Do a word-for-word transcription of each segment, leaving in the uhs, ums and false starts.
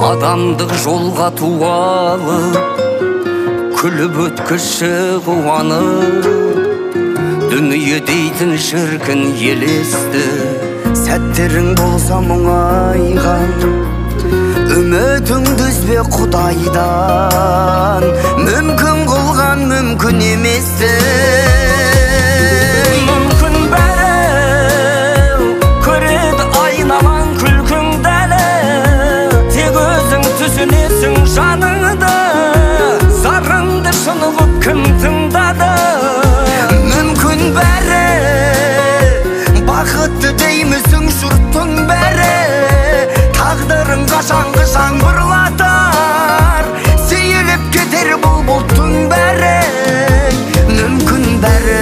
Адамдық жолға туалы, күліп өткіші қуанып, дүние дейтін шіркін елесті. Сәттерің болса мұңайған, үмітіңді үзбе Құдайдан, мүмкін қылған мүмкін еместі. Мүмкін бәрі көреді айналан күлкіңді әлі, тек өзің түсінесің жаныңды, зарыңды шынығып кім тыңдады. Мүмкін бәрі бақытты деймісің жұрттың бәрі, тағдырың қашанғы жаңбырлатар, сейіліп кетер бұл бұлттың бәрі. Мүмкін бәрі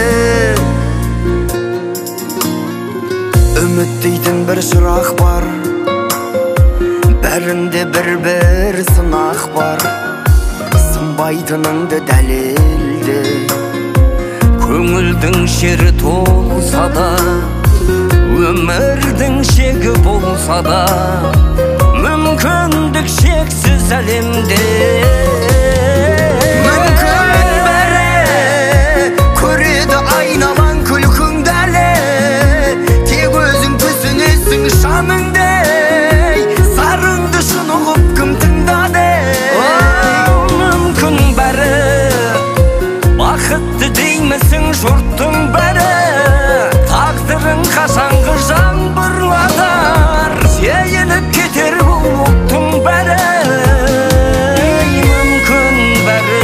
үміт дейтін бір шырақ бар, бәрінде бір-бір сынақ бар, сынбайтыныңды дәлелде. Көңілдің шері толса да, өмірдің шегі болса да, мүмкіндік шексіз әлемде. Мүмкін бәрі көреді айналан күлкіңді әлі, тек өзің түсінесің жаныңдей, зарыңды шынығып кім тыңдады. Мүмкін бәрі бақытты деймісің жұрттың бәрі, тағдырың қашанғы жаңбырлатар, сейіліп кетер бұл бұлттың бәрі. Мүмкін бәрі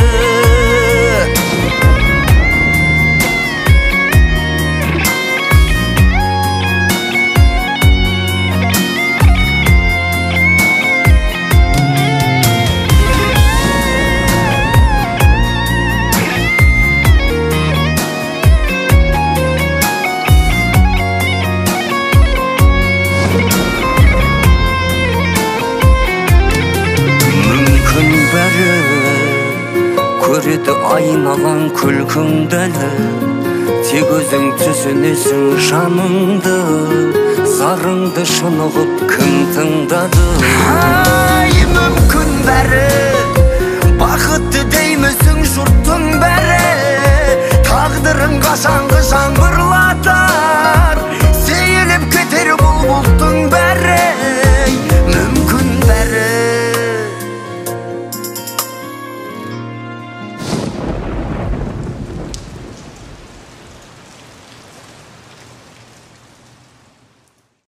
көреді айналан күлкіңді әлі, тек өзің түсінесің жаныңды, зарыңды шынығып кім тыңдады.